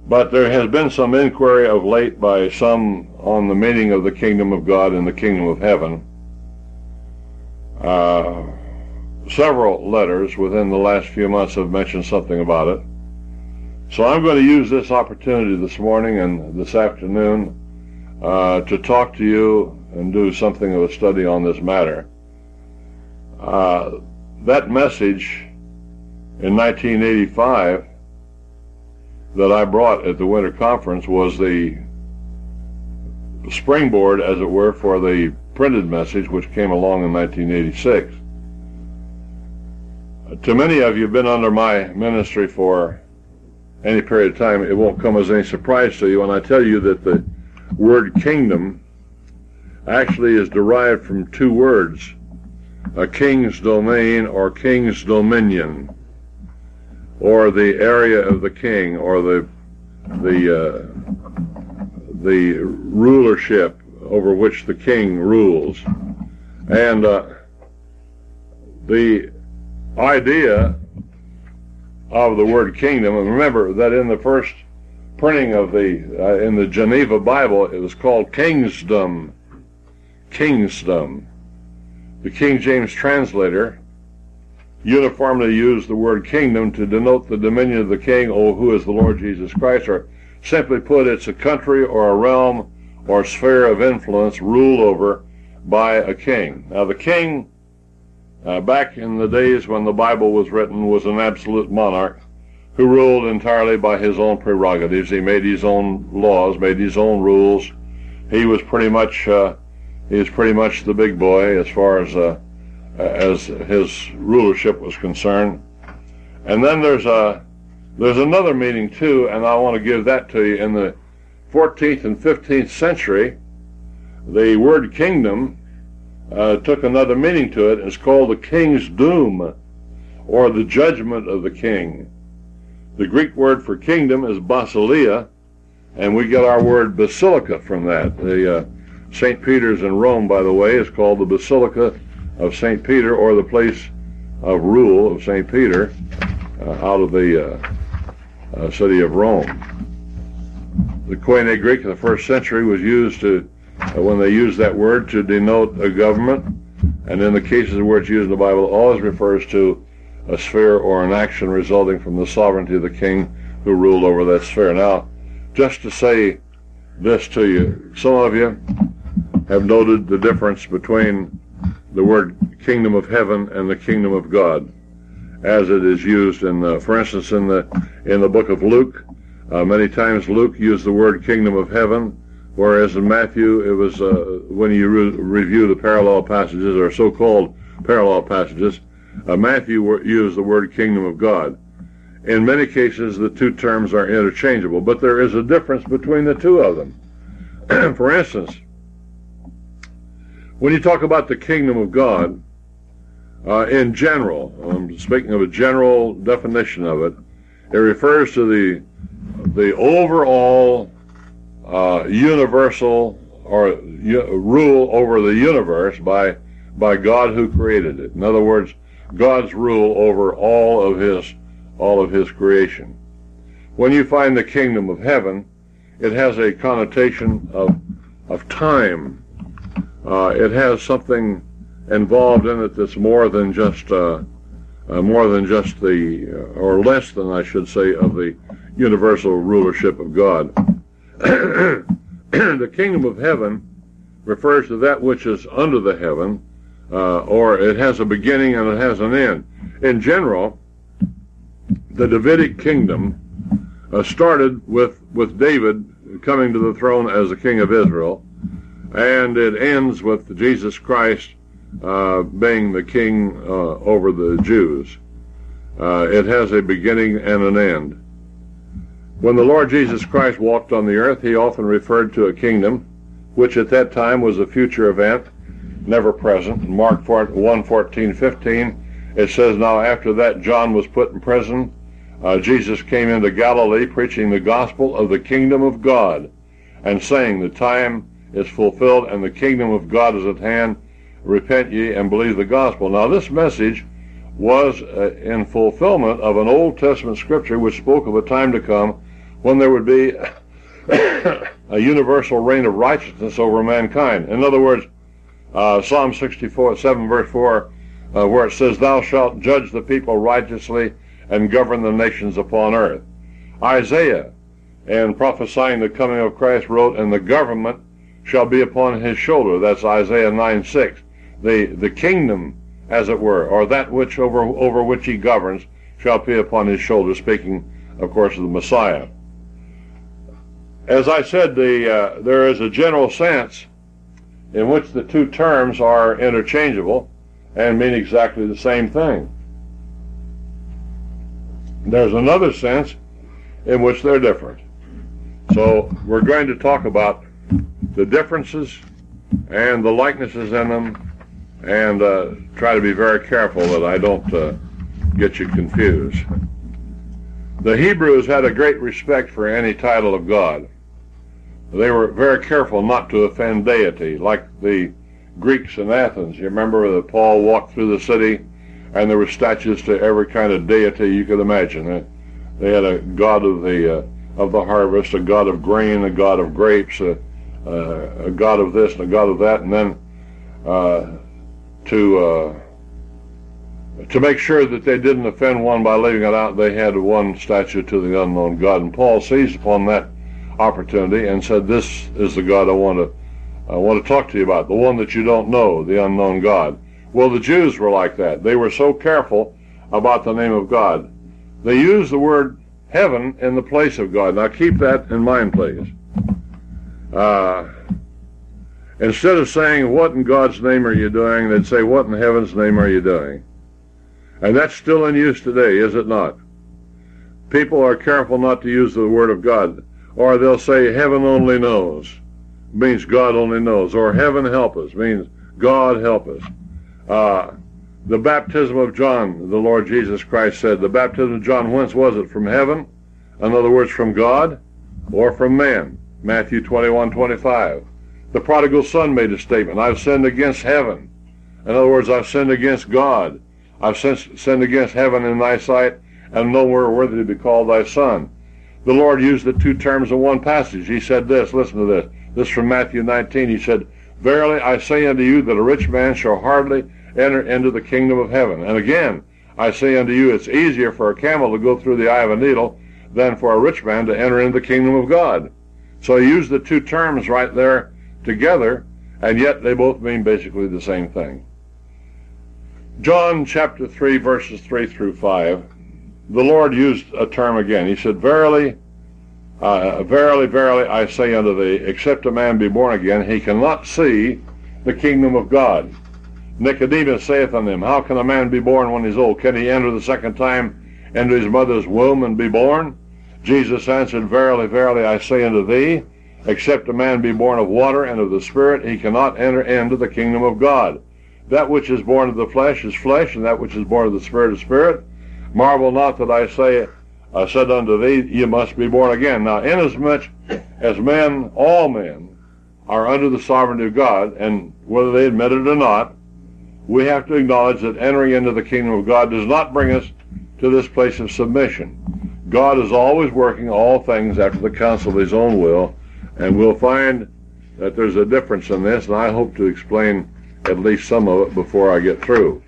But there has been some inquiry of late by some on the meaning of the kingdom of God and the kingdom of heaven. Several letters within the last few months have mentioned something about it. So I'm going to use this opportunity this morning and this afternoon to talk to you and do something of a study on this matter. That message in 1985 that I brought at the winter conference was the springboard, as it were, for the printed message which came along in 1986. To many of you who've been under my ministry for any period of time, it won't come as any surprise to you when I tell you that the word kingdom actually is derived from two words: a king's domain or king's dominion, or the area of the king, or the rulership over which the king rules. And the idea of the word kingdom, and remember that in the first printing of in the Geneva Bible, it was called kingsdom. Kingsdom. The King James translator uniformly used the word kingdom to denote the dominion of the king, who is the Lord Jesus Christ, or simply put, it's a country or a realm or sphere of influence ruled over by a king. Now the king, back in the days when the Bible was written, was an absolute monarch who ruled entirely by his own prerogatives. He made his own laws, made his own rules. He was pretty much the big boy as far as his rulership was concerned. And then there's another meaning too, and I want to give that to you. In the 14th and 15th century, the word kingdom took another meaning to it. It's called the king's doom, or the judgment of the king. The Greek word for kingdom is basileia, and we get our word basilica from that. The St. Peter's in Rome, by the way, is called the Basilica of St. Peter, or the place of rule of St. Peter, out of the city of Rome. The Koine Greek of the first century was used to, when they used that word, to denote a government, and in the cases where it's used in the Bible, it always refers to a sphere or an action resulting from the sovereignty of the king who ruled over that sphere. Now, just to say this to you, some of you have noted the difference between the word kingdom of heaven and the kingdom of God, as it is used in, for instance, in the book of Luke. Many times Luke used the word kingdom of heaven, whereas in Matthew it was, when you review the parallel passages, or so-called parallel passages, Matthew used the word kingdom of God. In many cases the two terms are interchangeable, but there is a difference between the two of them. For instance, when you talk about the kingdom of God, in general, I'm speaking of a general definition of it, it refers to the overall universal or rule over the universe by God who created it. In other words, God's rule over all of his creation. When you find the kingdom of heaven, it has a connotation of time. It has something involved in it that's more than just the, or less than, I should say, of the universal rulership of God. The kingdom of heaven refers to that which is under the heaven, or it has a beginning and it has an end. In general, the Davidic kingdom started with David coming to the throne as the king of Israel, and it ends with Jesus Christ being the king over the Jews. It has a beginning and an end. When the Lord Jesus Christ walked on the earth, he often referred to a kingdom, which at that time was a future event, never present. In Mark 1:14-15, it says, "Now after that John was put in prison, Jesus came into Galilee preaching the gospel of the kingdom of God, and saying, the time is fulfilled and the kingdom of God is at hand. Repent ye and believe the gospel." Now this message was in fulfillment of an Old Testament scripture which spoke of a time to come when there would be a universal reign of righteousness over mankind. In other words, Psalm 64, 7 verse 4, where it says, "Thou shalt judge the people righteously and govern the nations upon earth." Isaiah, in prophesying the coming of Christ, wrote, "And the government shall be upon his shoulder." That's Isaiah 9:6. The kingdom, as it were, or that which over which he governs, shall be upon his shoulder, speaking, of course, of the Messiah. As I said, there is a general sense in which the two terms are interchangeable and mean exactly the same thing. There's another sense in which they're different. So we're going to talk about the differences and the likenesses in them, and try to be very careful that I don't get you confused. The Hebrews had a great respect for any title of God. They were very careful not to offend deity, like the Greeks in Athens. You remember that Paul walked through the city and there were statues to every kind of deity you could imagine. They had a god of the harvest, a god of grain, a god of grapes, a god of this and a god of that, and then to make sure that they didn't offend one by leaving it out, they had one statue to the unknown God. And Paul seized upon that opportunity and said, "This is the God I want to talk to you about, the one that you don't know, the unknown God." Well, the Jews were like that. They were so careful about the name of God. They used the word heaven in the place of God. Now keep that in mind, please. Instead of saying, "What in God's name are you doing?" they'd say, "What in heaven's name are you doing?" And that's still in use today, is it not? People are careful not to use the word of God. Or they'll say, "Heaven only knows," means God only knows. Or "Heaven help us," means God help us. The baptism of John, the Lord Jesus Christ said, the baptism of John, whence was it? From heaven? In other words, from God? Or from man? Matthew 21:25. The prodigal son made a statement, "I've sinned against heaven." In other words, I've sinned against God. I've sinned against heaven in thy sight, and nowhere worthy to be called thy son. The Lord used the two terms in one passage. He said this, listen to this. This is from Matthew 19. He said, "Verily I say unto you that a rich man shall hardly enter into the kingdom of heaven." And again, I say unto you, it's easier for a camel to go through the eye of a needle than for a rich man to enter into the kingdom of God. So he used the two terms right there together, and yet they both mean basically the same thing. John chapter 3, verses 3 through 5, the Lord used a term again. He said, "Verily, verily, verily, I say unto thee, except a man be born again, he cannot see the kingdom of God. Nicodemus saith unto him, How can a man be born when he's old? Can he enter the second time into his mother's womb and be born? Jesus answered, Verily, verily, I say unto thee, except a man be born of water and of the Spirit, he cannot enter into the kingdom of God. That which is born of the flesh is flesh, and that which is born of the Spirit is spirit. Marvel not that I said unto thee, ye must be born again." Now, inasmuch as men, all men, are under the sovereignty of God, and whether they admit it or not, we have to acknowledge that entering into the kingdom of God does not bring us to this place of submission. God is always working all things after the counsel of his own will, and we'll find that there's a difference in this, and I hope to explain at least some of it before I get through.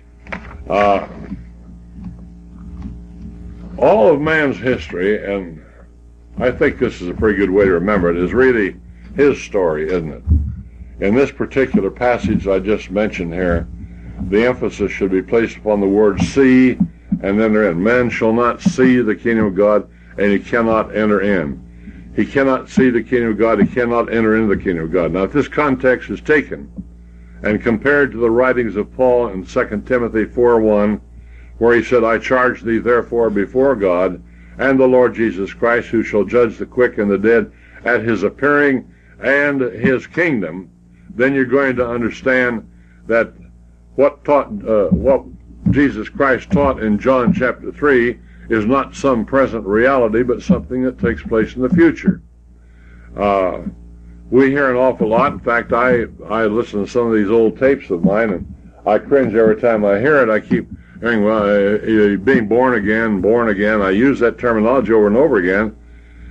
All of man's history, and I think this is a pretty good way to remember it, is really his story, isn't it? In this particular passage I just mentioned here, the emphasis should be placed upon the word see, and then therein. Man shall not see the kingdom of God, and he cannot enter in. He cannot see the kingdom of God, he cannot enter into the kingdom of God. Now, if this context is taken and compared to the writings of Paul in 2 Timothy 4:1, where he said, I charge thee therefore before God and the Lord Jesus Christ, who shall judge the quick and the dead at his appearing and his kingdom, then you're going to understand that what Jesus Christ taught in John chapter 3 is not some present reality, but something that takes place in the future. We hear an awful lot. In fact, I listen to some of these old tapes of mine, and I cringe every time I hear it. I keep hearing, being born again. I use that terminology over and over again.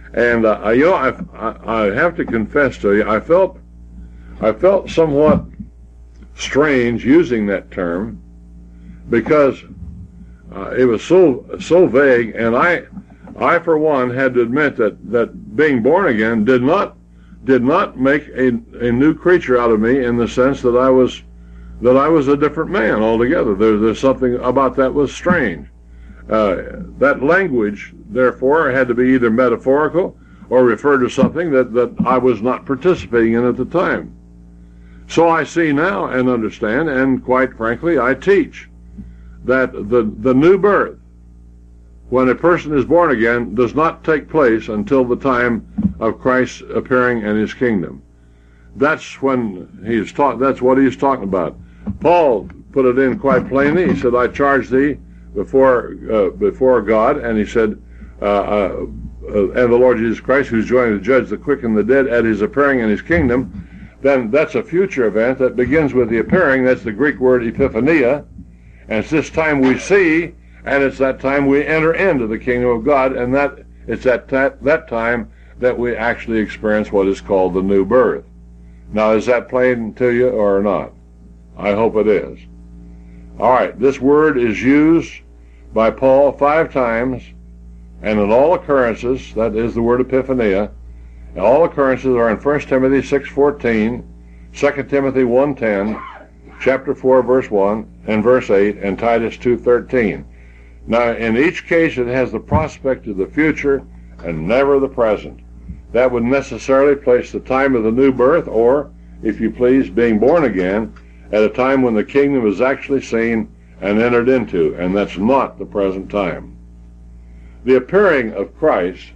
And I have to confess to you, I felt somewhat strange using that term, because it was so vague, and I for one had to admit that being born again did not make a new creature out of me, in the sense that I was a different man altogether. There's something about that was strange. That language, therefore, had to be either metaphorical or refer to something that I was not participating in at the time. So I see now and understand, and quite frankly, I teach that the new birth, when a person is born again, does not take place until the time of Christ's appearing in his kingdom. That's when that's what he's talking about. Paul put it in quite plainly. He said, I charge thee before God, and he said, and the Lord Jesus Christ, who's going to judge the quick and the dead at his appearing in his kingdom. Then that's a future event that begins with the appearing. That's the Greek word epiphania. And it's this time we see, and it's that time we enter into the kingdom of God, and it's at that time that we actually experience what is called the new birth. Now, is that plain to you or not? I hope it is. All right, this word is used by Paul 5 times, and in all occurrences, that is the word epiphania, and all occurrences are in 1 Timothy 6:14, 2 Timothy 1:10, chapter 4, verse 1, and verse 8, and Titus 2:13. Now, in each case, it has the prospect of the future and never the present. That would necessarily place the time of the new birth, or, if you please, being born again, at a time when the kingdom is actually seen and entered into, and that's not the present time. The appearing of Christ,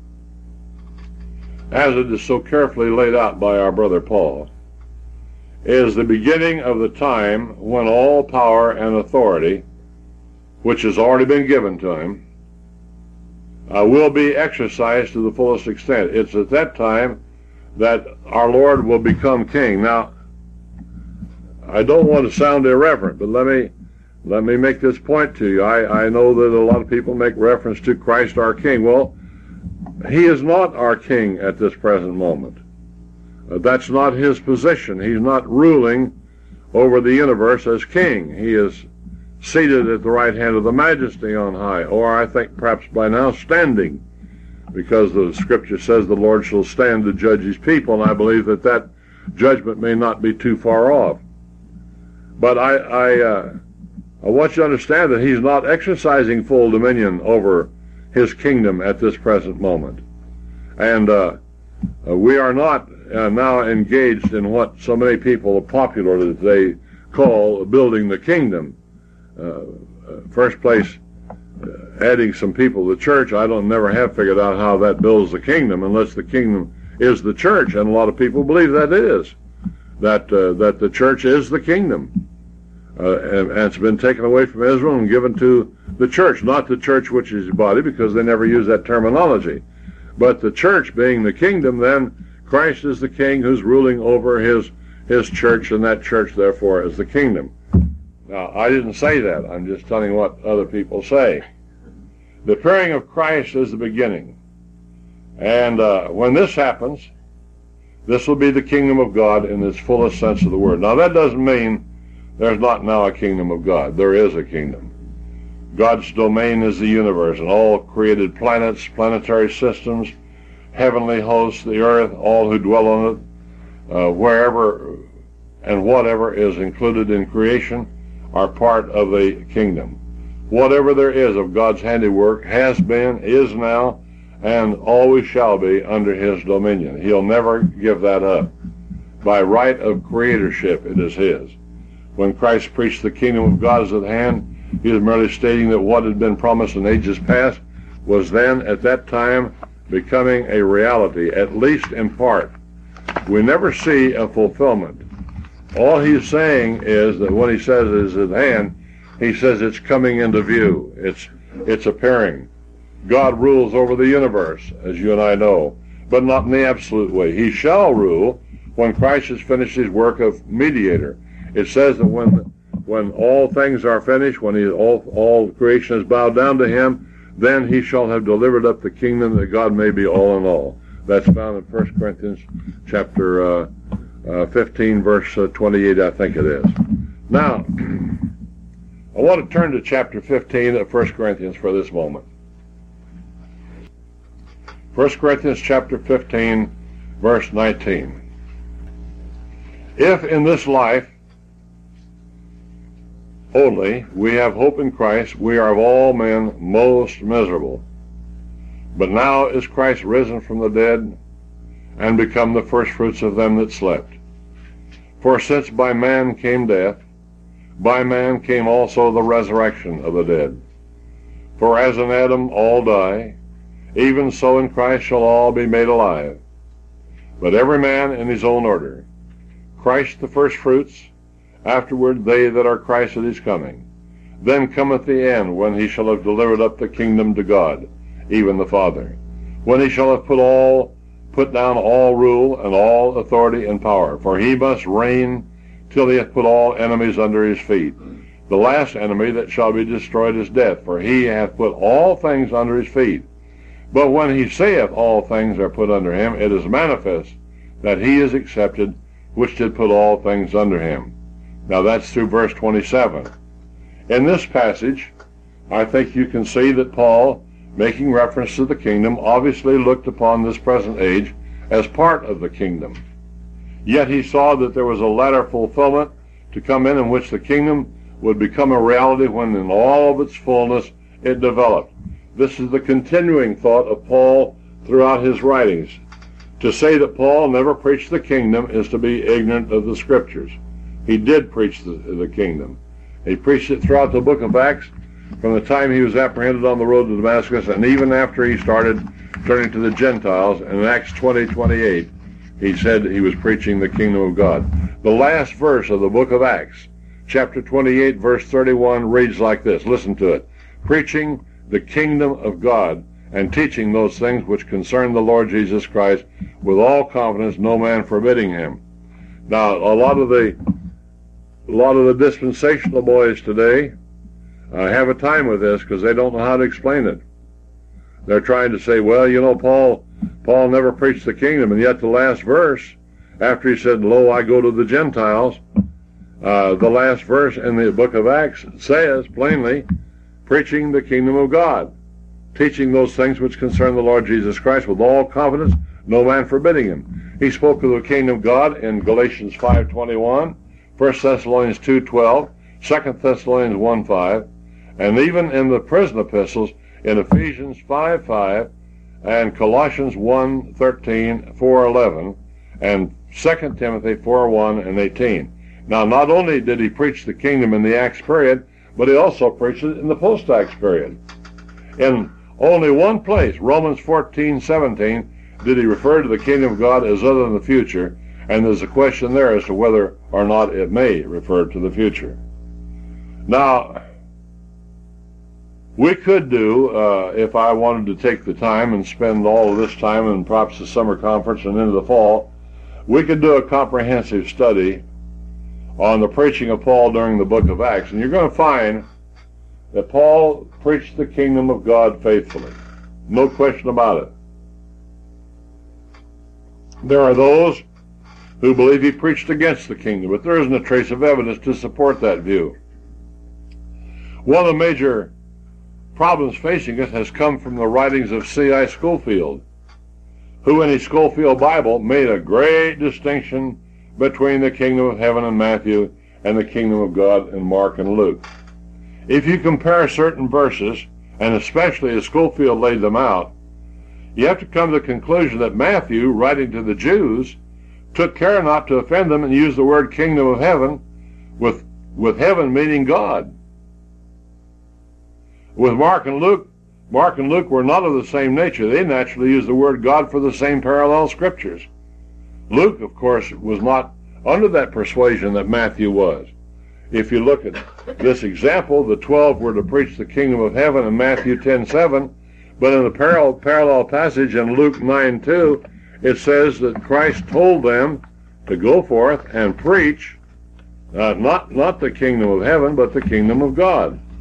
as it is so carefully laid out by our brother Paul, is the beginning of the time when all power and authority, which has already been given to him, will be exercised to the fullest extent. It's at that time that our Lord will become king. Now, I don't want to sound irreverent, but let me make this point to you. I know that a lot of people make reference to Christ our King. Well, he is not our king at this present moment. That's not his position. He's not ruling over the universe as king. He is seated at the right hand of the Majesty on high, or I think perhaps by now standing, because the Scripture says the Lord shall stand to judge his people, and I believe that judgment may not be too far off. But I want you to understand that he's not exercising full dominion over his kingdom at this present moment. And we are not now engaged in what so many people popularly they call building the kingdom. First place, adding some people to the church, I never have figured out how that builds the kingdom, unless the kingdom is the church, and a lot of people believe that it is. That the church is the kingdom. And it's been taken away from Israel and given to the church, not the church which is his body, because they never use that terminology. But the church being the kingdom, then Christ is the king who's ruling over his church, and that church, therefore, is the kingdom. Now, I didn't say that. I'm just telling what other people say. The appearing of Christ is the beginning. And when this happens, this will be the kingdom of God in its fullest sense of the word. Now, that doesn't mean there's not now a kingdom of God. There is a kingdom. God's domain is the universe, and all created planets, planetary systems, heavenly hosts, the earth, all who dwell on it, wherever and whatever is included in creation are part of the kingdom. Whatever there is of God's handiwork has been, is now, and always shall be under his dominion. He'll never give that up. By right of creatorship, it is his. When Christ preached the kingdom of God is at hand, he is merely stating that what had been promised in ages past was then, at that time, becoming a reality, at least in part. We never see a fulfillment. All he's saying is that what he says is at hand, he says it's coming into view. It's appearing. God rules over the universe, as you and I know, but not in the absolute way. He shall rule when Christ has finished his work of mediator. It says that when all things are finished, when all creation is bowed down to him, then he shall have delivered up the kingdom, that God may be all in all. That's found in 1 Corinthians chapter 15, verse 28, I think it is. Now, I want to turn to chapter 15 of 1 Corinthians for this moment. 1 Corinthians chapter 15, verse 19. If in this life only we have hope in Christ, we are of all men most miserable. But now is Christ risen from the dead, and become the firstfruits of them that slept. For since by man came death, by man came also the resurrection of the dead. For as in Adam all die, even so in Christ shall all be made alive. But every man in his own order. Christ the firstfruits, afterward they that are Christ at his coming. Then cometh the end, when he shall have delivered up the kingdom to God, even the Father, when he shall have put down all rule and all authority and power. For he must reign till he hath put all enemies under his feet. The last enemy that shall be destroyed is death, for he hath put all things under his feet. But when he saith all things are put under him, it is manifest that he is accepted, which did put all things under him. Now that's through verse 27. In this passage, I think you can see that Paul, making reference to the kingdom, obviously looked upon this present age as part of the kingdom. Yet he saw that there was a latter fulfillment to come in which the kingdom would become a reality when in all of its fullness it developed. This is the continuing thought of Paul throughout his writings. To say that Paul never preached the kingdom is to be ignorant of the Scriptures. He did preach the kingdom. He preached it throughout the book of Acts, from the time he was apprehended on the road to Damascus, and even after he started turning to the Gentiles. In Acts 20:28, he said he was preaching the kingdom of God. The last verse of the book of Acts, chapter 28, verse 31, reads like this. Listen to it. Preaching the kingdom of God, and teaching those things which concern the Lord Jesus Christ, with all confidence, no man forbidding him. Now, a lot of the dispensational boys today have a time with this because they don't know how to explain it. They're trying to say, well, you know, Paul never preached the kingdom, and yet the last verse, after he said, lo, I go to the Gentiles, the last verse in the book of Acts says plainly, preaching the kingdom of God, teaching those things which concern the Lord Jesus Christ with all confidence, no man forbidding him. He spoke of the kingdom of God in Galatians 5:21, 1 Thessalonians 2:12, 2 Thessalonians 1:5, and even in the prison epistles in Ephesians 5:5 and Colossians 1:13, 4:11, and 2 Timothy 4:1 and 18. Now, not only did he preach the kingdom in the Acts period, but he also preached it in the post-Acts period. In only one place, Romans 14:17, did he refer to the kingdom of God as other than the future, and there's a question there as to whether or not it may refer to the future. Now, we could do, if I wanted to take the time and spend all of this time and perhaps the summer conference and into the fall, we could do a comprehensive study on the preaching of Paul during the book of Acts. And you're going to find that Paul preached the kingdom of God faithfully. No question about it. There are those who believe he preached against the kingdom, but there isn't a trace of evidence to support that view. One of the major problems facing us has come from the writings of C.I. Scofield, who in his Scofield Bible made a great distinction between the kingdom of heaven in Matthew and the kingdom of God in Mark and Luke. If you compare certain verses, and especially as Scofield laid them out, you have to come to the conclusion that Matthew, writing to the Jews, took care not to offend them and used the word kingdom of heaven, with heaven meaning God. With Mark and Luke were not of the same nature. They naturally used the word God for the same parallel scriptures. Luke, of course, was not under that persuasion that Matthew was. If you look at this example, the 12 were to preach the kingdom of heaven in Matthew 10:7, but in the parallel passage in Luke 9:2, it says that Christ told them to go forth and preach not the kingdom of heaven, but the kingdom of God.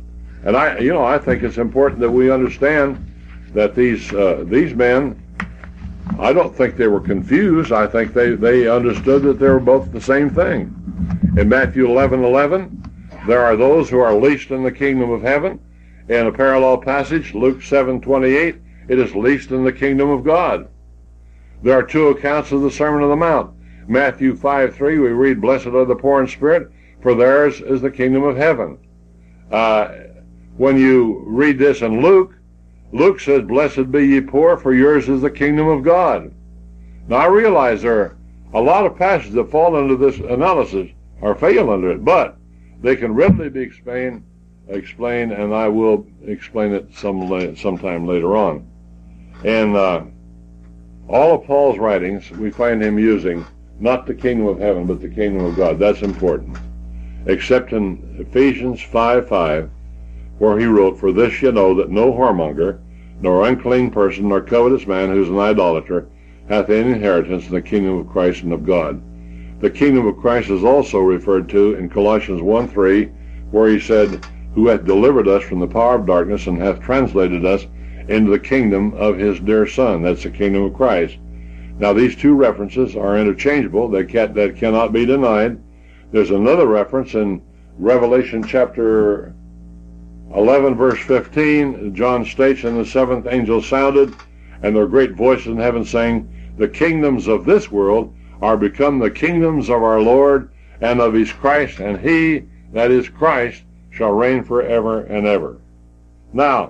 And I think it's important that we understand that these men, I don't think they were confused. I think they understood that they were both the same thing. In Matthew 11:11, there are those who are least in the kingdom of heaven. In a parallel passage, Luke 7:28, it is least in the kingdom of God. There are two accounts of the Sermon on the Mount. Matthew 5:3, we read, "Blessed are the poor in spirit, for theirs is the kingdom of heaven." When you read this in Luke, Luke says, "Blessed be ye poor, for yours is the kingdom of God." Now I realize there are a lot of passages that fall under this analysis, or fail under it, but they can readily be explained, and I will explain it sometime later on. And all of Paul's writings, we find him using not the kingdom of heaven, but the kingdom of God. That's important. Except in Ephesians 5:5, where he wrote, "For this ye know, that no whoremonger, nor unclean person, nor covetous man, who is an idolater, hath any inheritance in the kingdom of Christ and of God." The kingdom of Christ is also referred to in Colossians 1:3, where he said, "Who hath delivered us from the power of darkness, and hath translated us into the kingdom of his dear Son." That's the kingdom of Christ. Now these two references are interchangeable. That cannot be denied. There's another reference in Revelation chapter 11, verse 15. John states, "And the seventh angel sounded, and there were great voices in heaven saying, The kingdoms of this world are become the kingdoms of our Lord and of his Christ, and he, that is Christ, shall reign forever and ever." Now,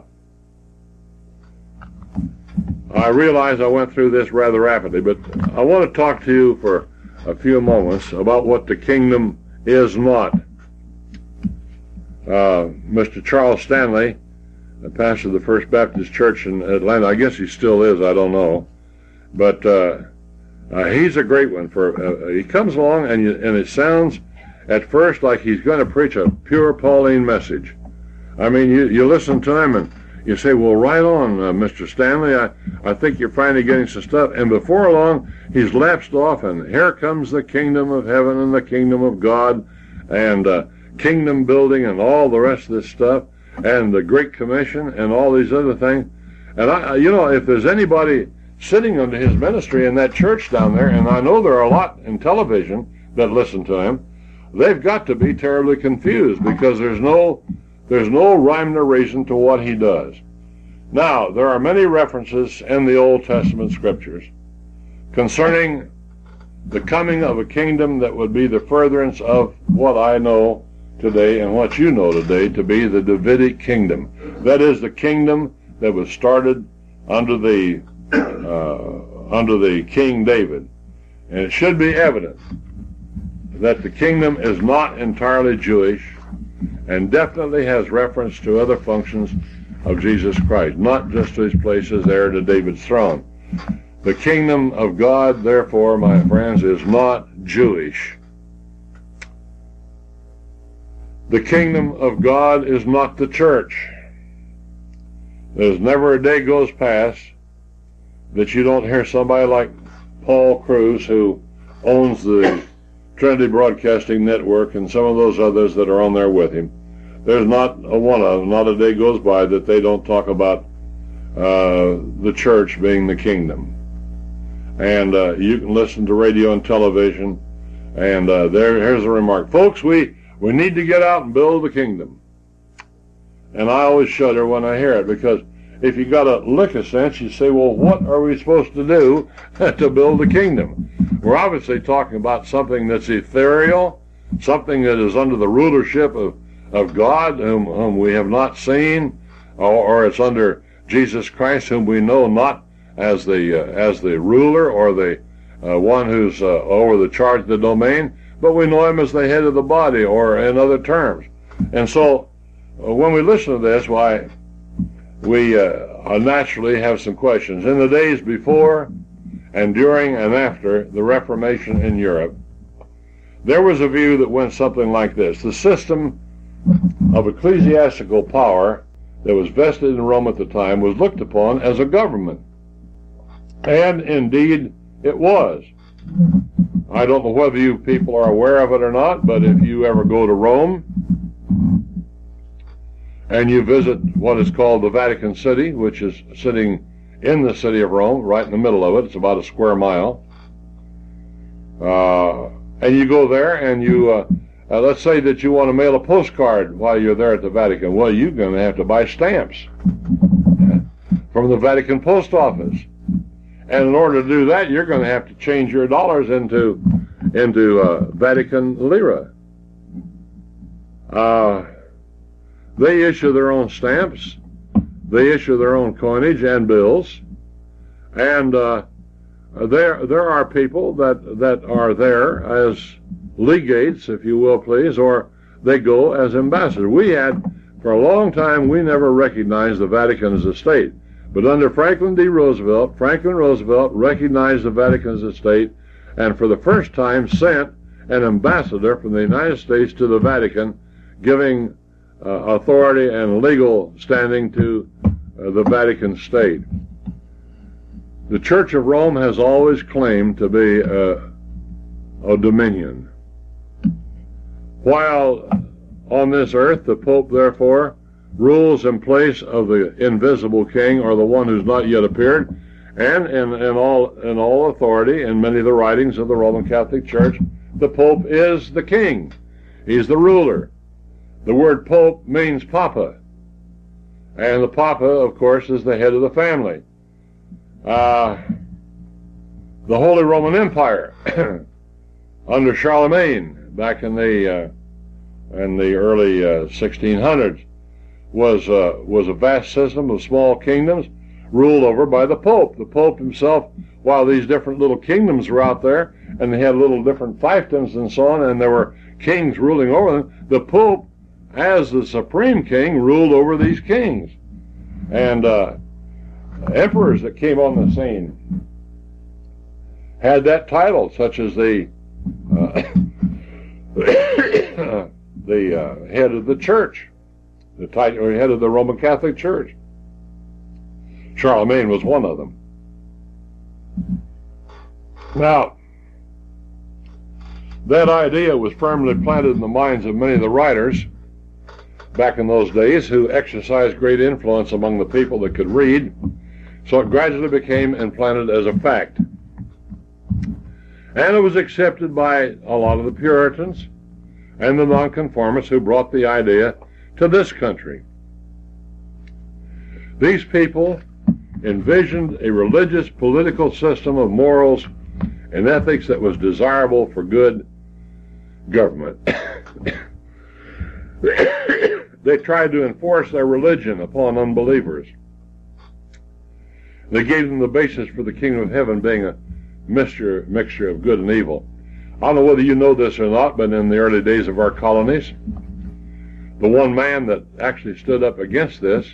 I realize I went through this rather rapidly, but I want to talk to you for a few moments about what the kingdom is not. Mr. Charles Stanley, the pastor of the First Baptist Church in Atlanta, I guess he still is, I don't know, but he's a great one. He comes along and it sounds at first like he's going to preach a pure Pauline message. I mean, you listen to him and you say, "Well, right on, Mr. Stanley, I think you're finally getting some stuff." And before long, he's lapsed off, and here comes the kingdom of heaven and the kingdom of God, and kingdom building and all the rest of this stuff, and the Great Commission and all these other things. And if there's anybody sitting under his ministry in that church down there, and I know there are a lot in television that listen to him, they've got to be terribly confused, because there's no rhyme or reason to what he does. Now, there are many references in the Old Testament scriptures concerning the coming of a kingdom that would be the furtherance of what I know today and what you know today to be the Davidic kingdom. That is, the kingdom that was started under the King David. And it should be evident that the kingdom is not entirely Jewish, and definitely has reference to other functions of Jesus Christ, not just to his place as heir to David's throne. The kingdom of God, therefore, my friends, is not Jewish. The kingdom of God is not the church. There's never a day goes past that you don't hear somebody like Paul Cruz, who owns the Trinity Broadcasting Network, and some of those others that are on there with him. There's not a day goes by that they don't talk about the church being the kingdom. And you can listen to radio and television, and here's a remark. "Folks, we need to get out and build the kingdom." And I always shudder when I hear it, because if you got a lick of sense, you say, "Well, what are we supposed to do to build the kingdom?" We're obviously talking about something that's ethereal, something that is under the rulership of God, whom we have not seen, or it's under Jesus Christ, whom we know not as the ruler or the one who's over the charge of the domain, but we know him as the head of the body, or in other terms. And so when we listen to this, why, we naturally have some questions. In the days before and during and after the Reformation in Europe, there was a view that went something like this. The system of ecclesiastical power that was vested in Rome at the time was looked upon as a government. And indeed it was. I don't know whether you people are aware of it or not, but if you ever go to Rome, and you visit what is called the Vatican City, which is sitting in the city of Rome, right in the middle of it. It's about a square mile. And you go there and you, let's say that you want to mail a postcard while you're there at the Vatican. Well, you're going to have to buy stamps from the Vatican post office. And in order to do that, you're going to have to change your dollars into Vatican lira. They issue their own stamps. They issue their own coinage and bills. And there are people that are there as legates, if you will, please, or they go as ambassadors. We had, for a long time, we never recognized the Vatican as a state. But under Franklin Roosevelt recognized the Vatican as a state, and for the first time sent an ambassador from the United States to the Vatican, giving authority and legal standing to the Vatican state. The Church of Rome has always claimed to be a dominion. While on this earth, the Pope, therefore, rules in place of the invisible king, or the one who's not yet appeared, and in all authority, in many of the writings of the Roman Catholic Church, the Pope is the king. He's the ruler. The word Pope means Papa. And the Papa, of course, is the head of the family. The Holy Roman Empire, under Charlemagne, back in the early 1600s, was a vast system of small kingdoms ruled over by the Pope. The Pope himself, while these different little kingdoms were out there, and they had little different fiefdoms and so on, and there were kings ruling over them, the Pope, as the supreme king, ruled over these kings. And emperors that came on the scene had that title, such as the head of the church, the title, or head of the Roman Catholic Church. Charlemagne was one of them. Now, that idea was firmly planted in the minds of many of the writers back in those days, who exercised great influence among the people that could read, so it gradually became implanted as a fact. And it was accepted by a lot of the Puritans and the Nonconformists who brought the idea to this country. These people envisioned a religious political system of morals and ethics that was desirable for good government. They tried to enforce their religion upon unbelievers. They gave them the basis for the kingdom of heaven being a mixture of good and evil. I don't know whether you know this or not, but in the early days of our colonies, the one man that actually stood up against this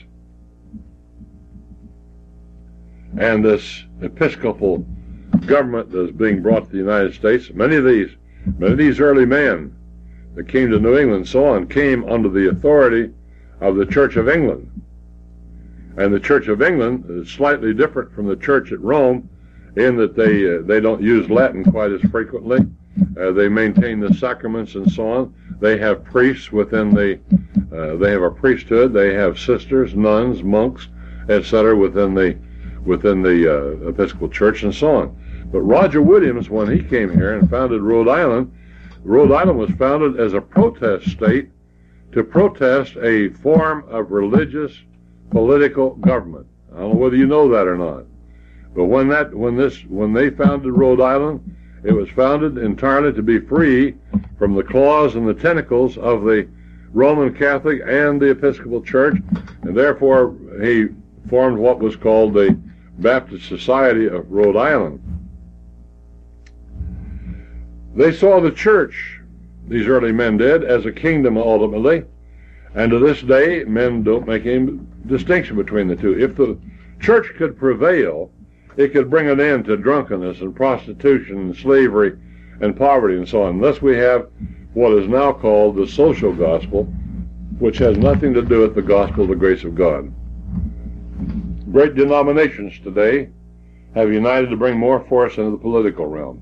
and this episcopal government that is being brought to the United States, many of these early men that came to New England and so on came under the authority of the Church of England. And the Church of England is slightly different from the Church at Rome in that they don't use Latin quite as frequently. They maintain the sacraments and so on. They have priests within they have a priesthood. They have sisters, nuns, monks, etc. within the Episcopal Church and so on. But Roger Williams, when he came here and founded Rhode Island was founded as a protest state to protest a form of religious political government. I don't know whether you know that or not. But when they founded Rhode Island, it was founded entirely to be free from the claws and the tentacles of the Roman Catholic and the Episcopal Church, and therefore he formed what was called the Baptist Society of Rhode Island. They saw the church, these early men did, as a kingdom ultimately, and to this day men don't make any distinction between the two. If the church could prevail, it could bring an end to drunkenness and prostitution and slavery and poverty and so on. Thus we have what is now called the social gospel, which has nothing to do with the gospel of the grace of God. Great denominations today have united to bring more force into the political realm.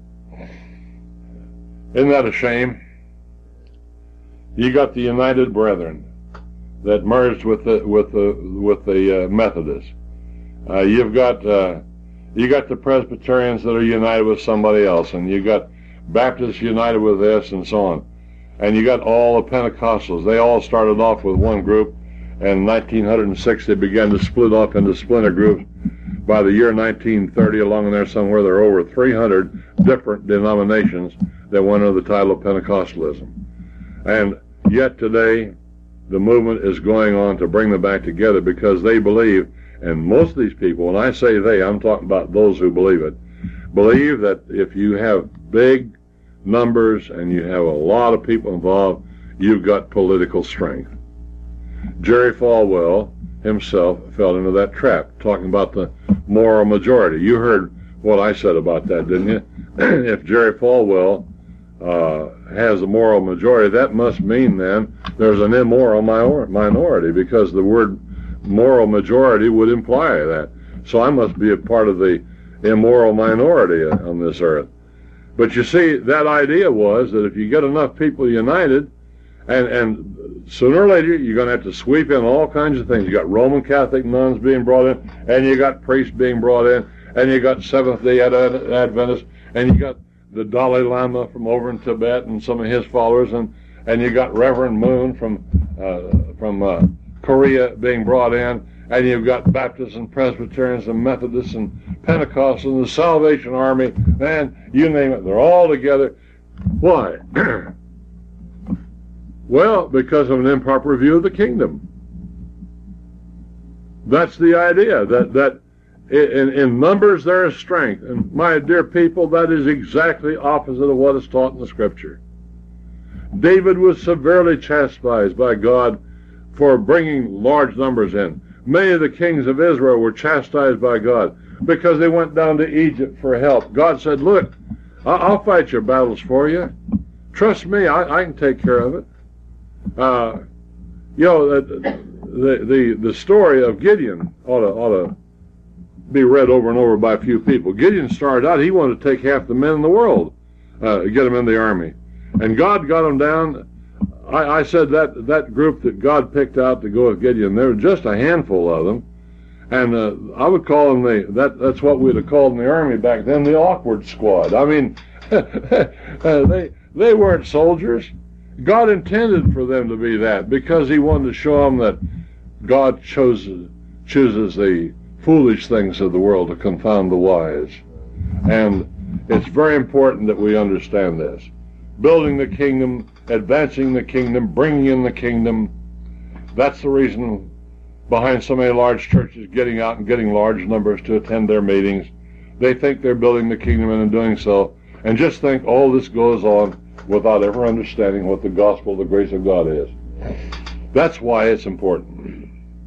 Isn't that a shame? You got the United Brethren. that merged with the Methodists. You got the Presbyterians that are united with somebody else, and you got Baptists united with this, and so on. And you got all the Pentecostals. They all started off with one group, and in 1906 they began to split off into splinter groups. By the year 1930, along in there somewhere, there are over 300 different denominations that went under the title of Pentecostalism. And yet today, the movement is going on to bring them back together because they believe, and most of these people, when I say they, I'm talking about those who believe it, believe that if you have big numbers and you have a lot of people involved, you've got political strength. Jerry Falwell himself fell into that trap, talking about the moral majority. You heard what I said about that, didn't you? If Jerry Falwell has a moral majority, that must mean then there's an immoral minority, because the word moral majority would imply that. So I must be a part of the immoral minority on this earth. But you see, that idea was that if you get enough people united, and sooner or later you're going to have to sweep in all kinds of things. You got Roman Catholic nuns being brought in, and you got priests being brought in, and you got Seventh-day Adventists, and you got the Dalai Lama from over in Tibet and some of his followers, and you got Reverend Moon from Korea being brought in, and you've got Baptists and Presbyterians and Methodists and Pentecostals and the Salvation Army, and you name it, they're all together. Why? Well, because of an improper view of the kingdom. That's the idea, that in numbers there is strength. And my dear people, that is exactly opposite of what is taught in the Scripture. David was severely chastised by God for bringing large numbers in. Many of the kings of Israel were chastised by God because they went down to Egypt for help. God said, look, I'll fight your battles for you. Trust me, I can take care of it. The story of Gideon ought to be read over and over by a few people. Gideon started out, he wanted to take half the men in the world, get them in the army. And God got them down. I said that group that God picked out to go with Gideon, there were just a handful of them. And I would call them that's what we'd have called in the army back then, the awkward squad. I mean, they weren't soldiers. God intended for them to be that because he wanted to show them that God chooses the foolish things of the world to confound the wise. And it's very important that we understand this. Building the kingdom, advancing the kingdom, bringing in the kingdom, that's the reason behind so many large churches getting out and getting large numbers to attend their meetings. They think they're building the kingdom, and in doing so, and just think all this goes on without ever understanding what the gospel, the grace of God is. That's why it's important.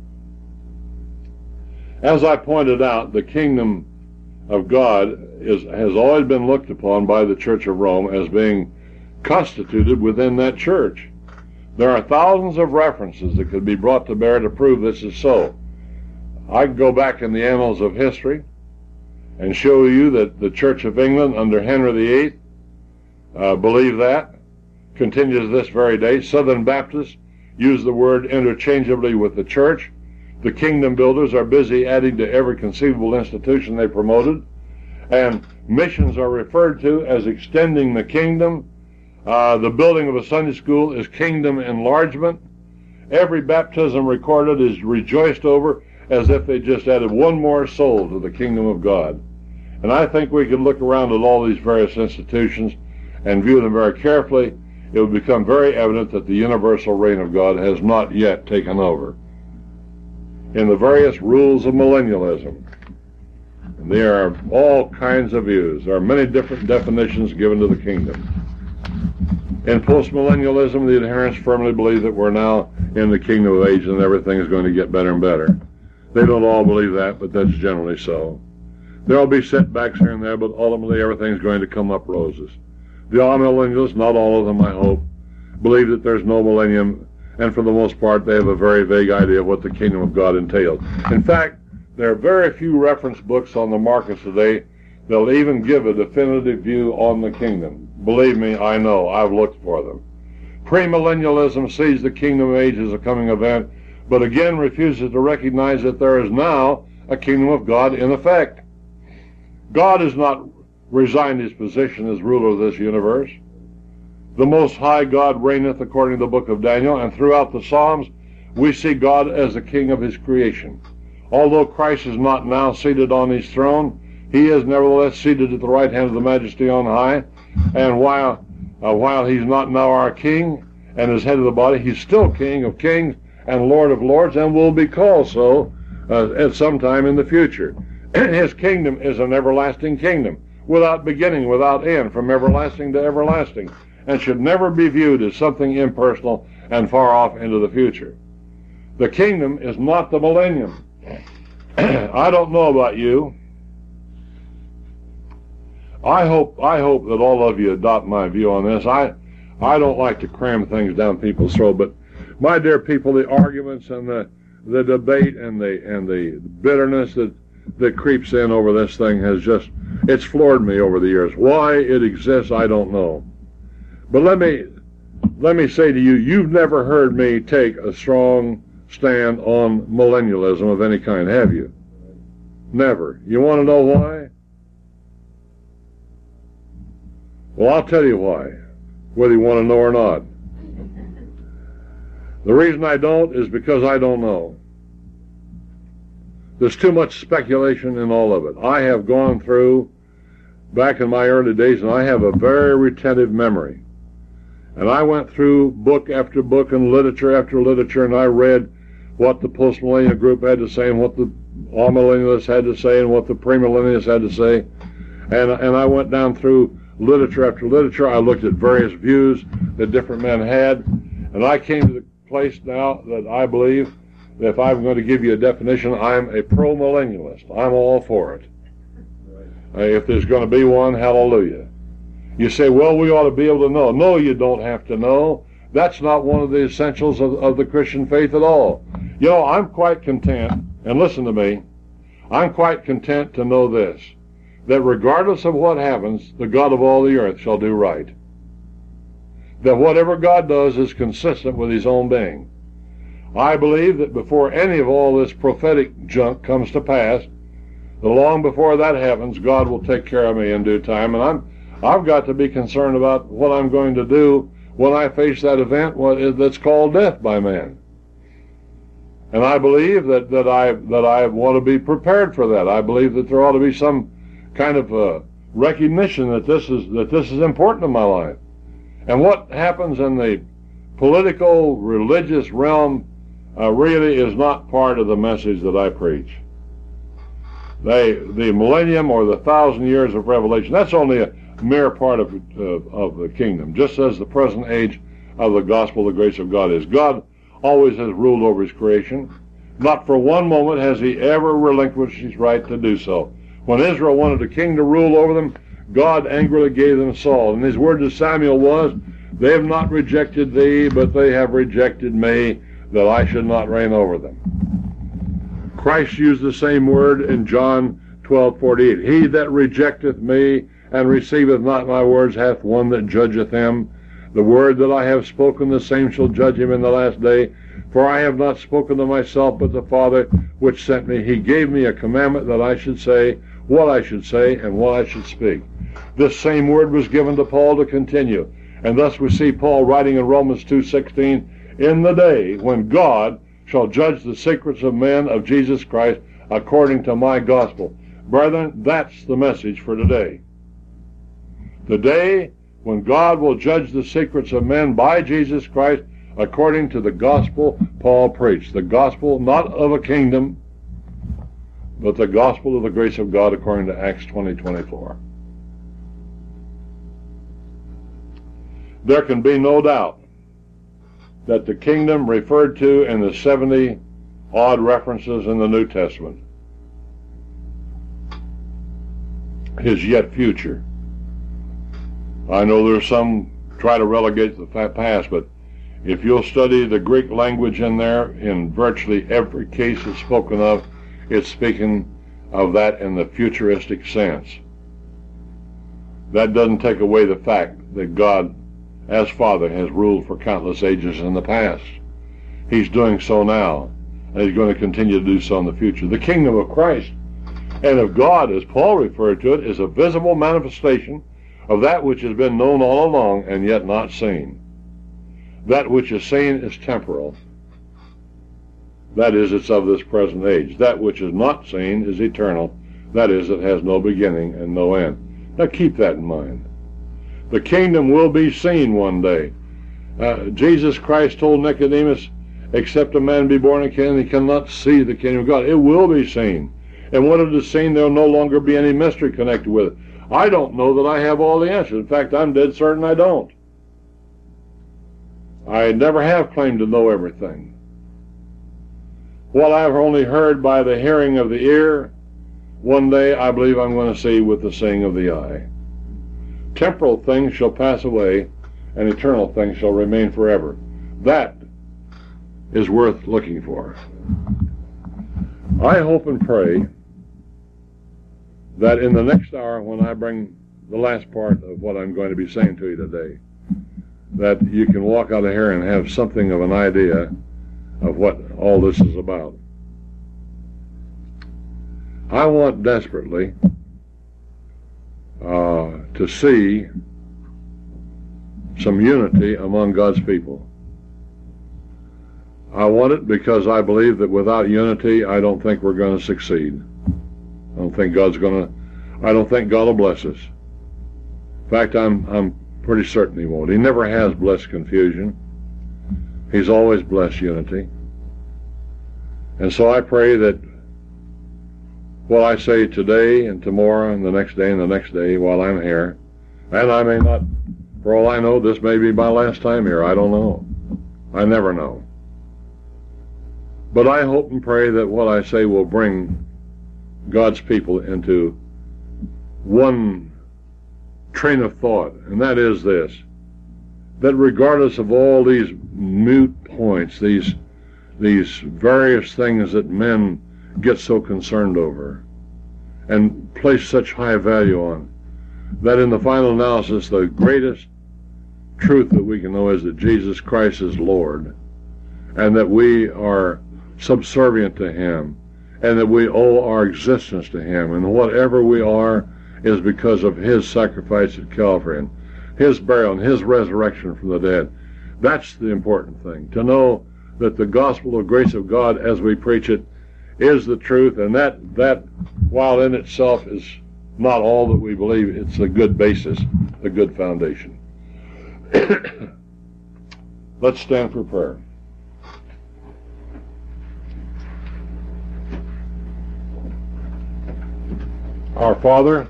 As I pointed out, the kingdom of God has always been looked upon by the Church of Rome as being constituted within that church. There are thousands of references that could be brought to bear to prove this is so. I can go back in the annals of history and show you that the Church of England under Henry VIII believe that, continues this very day. Southern Baptists use the word interchangeably with the church. The kingdom builders are busy adding to every conceivable institution they promoted. And missions are referred to as extending the kingdom. The building of a Sunday school is kingdom enlargement. Every baptism recorded is rejoiced over as if they just added one more soul to the kingdom of God. And I think we could look around at all these various institutions and view them very carefully. It will become very evident that the universal reign of God has not yet taken over. In the various rules of millennialism, there are all kinds of views. There are many different definitions given to the kingdom. In postmillennialism, the adherents firmly believe that we're now in the kingdom of age and everything is going to get better and better. They don't all believe that, but that's generally so. There will be setbacks here and there, but ultimately everything's going to come up roses. The amillennialists, not all of them I hope, believe that there's no millennium, and for the most part they have a very vague idea of what the kingdom of God entails. In fact, there are very few reference books on the markets today that'll even give a definitive view on the kingdom. Believe me, I know. I've looked for them. Premillennialism sees the kingdom of age as a coming event but again refuses to recognize that there is now a kingdom of God in effect. God has not resigned his position as ruler of this universe. The Most High God reigneth according to the book of Daniel, and throughout the Psalms we see God as the king of his creation. Although Christ is not now seated on his throne, he is nevertheless seated at the right hand of the Majesty on high, and while he's not now our king and is head of the body, he's still King of kings and Lord of lords, and will be called so at some time in the future. His kingdom is an everlasting kingdom, without beginning, without end, from everlasting to everlasting, and should never be viewed as something impersonal and far off into the future. The kingdom is not the millennium. I don't know about you. I hope that all of you adopt my view on this. I don't like to cram things down people's throat, but my dear people, the arguments and the debate and the bitterness that creeps in over this thing it's floored me over the years. Why it exists, I don't know. But let me say to you, you've never heard me take a strong stand on millennialism of any kind, have you? Never. You want to know why? Well, I'll tell you why, whether you want to know or not. The reason I don't is because I don't know. There's too much speculation in all of it. I have gone through, back in my early days, and I have a very retentive memory. And I went through book after book and literature after literature, and I read what the post-millennial group had to say and what the all-millennialists had to say and what the premillennialists had to say. And I went down through literature after literature. I looked at various views that different men had, and I came to the place now that I believe that if I'm going to give you a definition, I'm a pro-millennialist. I'm all for it. If there's going to be one, hallelujah. You say, well, we ought to be able to know. No, you don't have to know. That's not one of the essentials of the Christian faith at all. You know, I'm quite content, and listen to me, I'm quite content to know this, that regardless of what happens, the God of all the earth shall do right. That whatever God does is consistent with his own being. I believe that before any of all this prophetic junk comes to pass, that long before that happens, God will take care of me in due time, and I've got to be concerned about what I'm going to do when I face that event that's called death by man. And I believe that I want to be prepared for that. I believe that there ought to be some kind of recognition that this is important in my life. And what happens in the political, religious realm really is not part of the message that I preach. The millennium or the 1,000 years of revelation, that's only a mere part of the kingdom, just as the present age of the gospel, the grace of God is. God always has ruled over his creation. Not for one moment has he ever relinquished his right to do so. When Israel wanted a king to rule over them, God angrily gave them Saul. And his word to Samuel was, they have not rejected thee, but they have rejected me, that I should not reign over them. Christ used the same word in John 12:48. He that rejecteth me and receiveth not my words hath one that judgeth him. The word that I have spoken, the same shall judge him in the last day. For I have not spoken to myself, but the Father which sent me. He gave me a commandment that I should say what I should say and what I should speak. This same word was given to Paul to continue. And thus we see Paul writing in Romans 2:16, in the day when God shall judge the secrets of men of Jesus Christ according to my gospel. Brethren, that's the message for today. The day when God will judge the secrets of men by Jesus Christ according to the gospel Paul preached. The gospel not of a kingdom, but the gospel of the grace of God according to Acts 20:24. There can be no doubt that the kingdom referred to in the 70 odd references in the New Testament is yet future. I know there's some try to relegate the past, but if you'll study the Greek language in there, in virtually every case it's spoken of, it's speaking of that in the futuristic sense. That doesn't take away the fact that God, as Father, has ruled for countless ages in the past. He's doing so now. and he's going to continue to do so in the future. The kingdom of Christ and of God, as Paul referred to it, is a visible manifestation of that which has been known all along and yet not seen. That which is seen is temporal. That is, it's of this present age. That which is not seen is eternal. That is, it has no beginning and no end. Now keep that in mind. The kingdom will be seen one day. Jesus Christ told Nicodemus, except a man be born again, he cannot see the kingdom of God. It will be seen. And when it is seen, there will no longer be any mystery connected with it. I don't know that I have all the answers. In fact, I'm dead certain I don't. I never have claimed to know everything. What I've only heard by the hearing of the ear, one day I believe I'm going to see with the seeing of the eye. Temporal things shall pass away, and eternal things shall remain forever. That is worth looking for. I hope and pray that in the next hour, when I bring the last part of what I'm going to be saying to you today, that you can walk out of here and have something of an idea of what all this is about. I want desperately to see some unity among God's people. I want it because I believe that without unity, I don't think we're going to succeed. I don't think God will bless us. In fact, I'm pretty certain he won't. He never has blessed confusion. He's always blessed unity. And so I pray that what I say today and tomorrow and the next day and the next day while I'm here, and I may not, for all I know, this may be my last time here. I don't know. I never know. But I hope and pray that what I say will bring God's people into one train of thought, and that is this: that regardless of all these moot points, these various things that men get so concerned over and place such high value on, that in the final analysis, the greatest truth that we can know is that Jesus Christ is Lord, and that we are subservient to him, and that we owe our existence to him, and whatever we are is because of his sacrifice at Calvary and his burial and his resurrection from the dead. That's the important thing, to know that the gospel of grace of God as we preach it is the truth, and that while in itself is not all that we believe, it's a good basis, a good foundation. Let's stand for prayer. Our Father,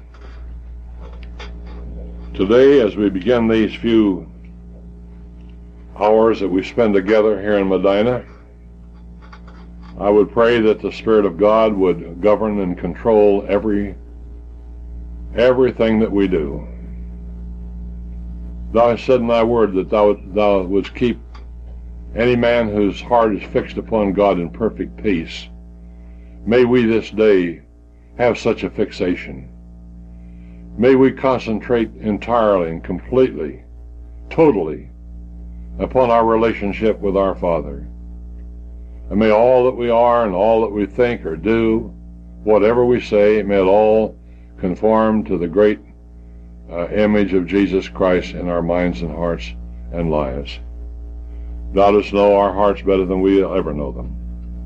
today as we begin these few hours that we spend together here in Medina, I would pray that the Spirit of God would govern and control everything that we do. Thou hast said in thy word that thou wouldst keep any man whose heart is fixed upon God in perfect peace. May we this day have such a fixation. May we concentrate entirely and completely, totally, upon our relationship with our Father. And may all that we are and all that we think or do, whatever we say, may it all conform to the great image of Jesus Christ in our minds and hearts and lives. Thou dost know our hearts better than we ever know them.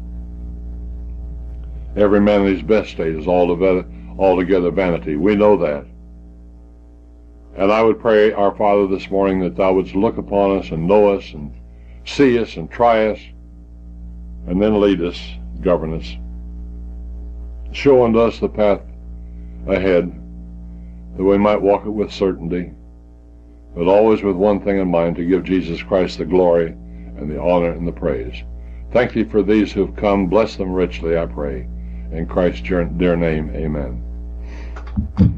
Every man in his best state is altogether vanity. We know that. And I would pray, our Father, this morning that thou wouldst look upon us and know us and see us and try us, and then lead us, govern us. Show unto us the path ahead, that we might walk it with certainty, but always with one thing in mind, to give Jesus Christ the glory and the honor and the praise. Thank thee for these who have come. Bless them richly, I pray. In Christ's dear name, amen.